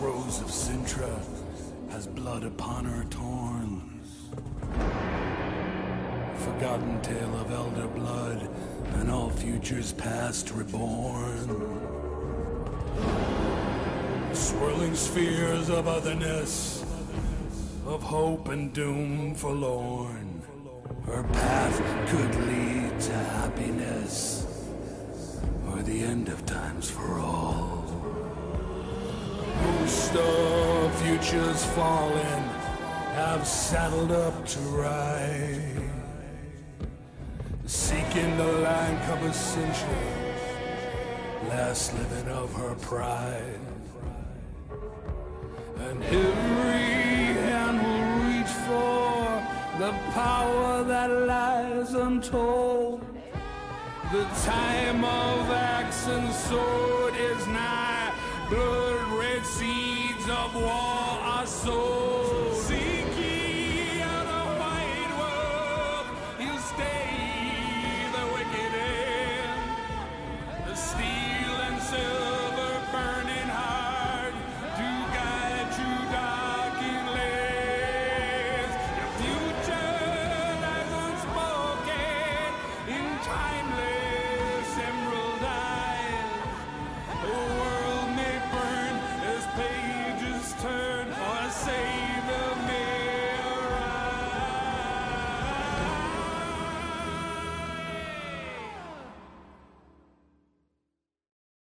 rose of Sintra has blood upon her thorns. Forgotten tale of elder blood and all futures past reborn. Swirling spheres of otherness, of hope and doom forlorn. Her path could lead to happiness, or the end of times for all. Most of futures fallen have saddled up to ride, seeking the land of a century, last living of her pride. And every hand will reach for the power that lies untold. The time of axe and sword is nigh. Blood red seeds of war are sown.